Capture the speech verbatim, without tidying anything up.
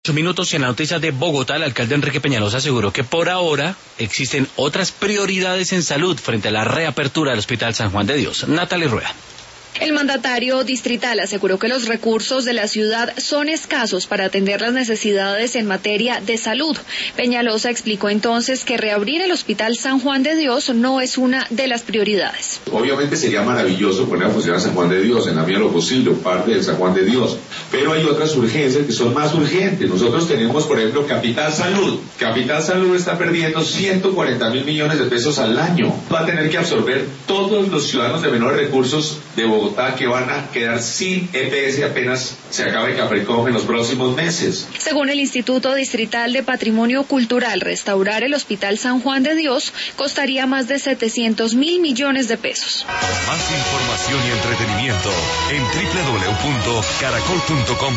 Minutos en la noticia de Bogotá, el alcalde Enrique Peñalosa aseguró que por ahora existen otras prioridades en salud frente a la reapertura del Hospital San Juan de Dios. Natalie Rueda. El mandatario distrital aseguró que los recursos de la ciudad son escasos para atender las necesidades en materia de salud. Peñalosa explicó entonces que reabrir el Hospital San Juan de Dios no es una de las prioridades. Obviamente sería maravilloso poner a funcionar San Juan de Dios, en la medida de lo posible, parte del San Juan de Dios, pero hay otras urgencias que son más urgentes. Nosotros tenemos, por ejemplo, Capital Salud. Capital Salud está perdiendo ciento cuarenta mil millones de pesos al año. Va a tener que absorber todos los ciudadanos de menores recursos de Bogotá que van a quedar sin E P S apenas se acabe Capricom en los próximos meses. Según el Instituto Distrital de Patrimonio Cultural, restaurar el Hospital San Juan de Dios costaría más de setecientos mil millones de pesos. Más información y entretenimiento en doble u doble u doble u punto caracol punto com.